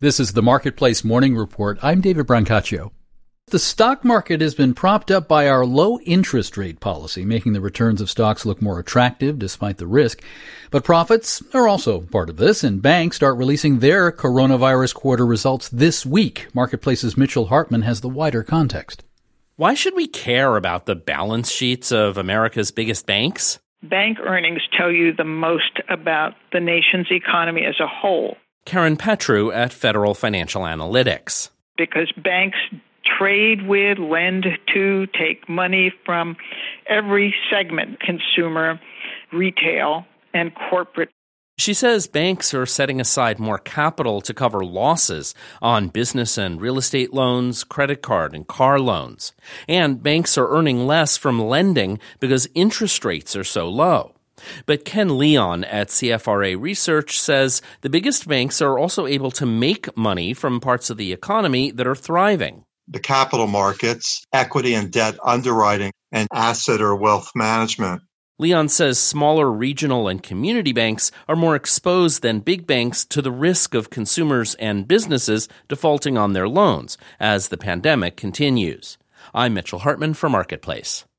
This is the Marketplace Morning Report. I'm David Brancaccio. The stock market has been propped up by our low interest rate policy, making the returns of stocks look more attractive despite the risk. But profits are also part of this, and banks start releasing their coronavirus quarter results this week. Marketplace's Mitchell Hartman has the wider context. Why should we care about the balance sheets of America's biggest banks? Bank earnings tell you the most about the nation's economy as a whole. Karen Petru at Federal Financial Analytics. Because banks trade with, lend to, take money from every segment, consumer, retail, and corporate. She says banks are setting aside more capital to cover losses on business and real estate loans, credit card and car loans. And banks are earning less from lending because interest rates are so low. But Ken Leon at CFRA Research says the biggest banks are also able to make money from parts of the economy that are thriving. The capital markets, equity and debt underwriting, and asset or wealth management. Leon says smaller regional and community banks are more exposed than big banks to the risk of consumers and businesses defaulting on their loans as the pandemic continues. I'm Mitchell Hartman for Marketplace.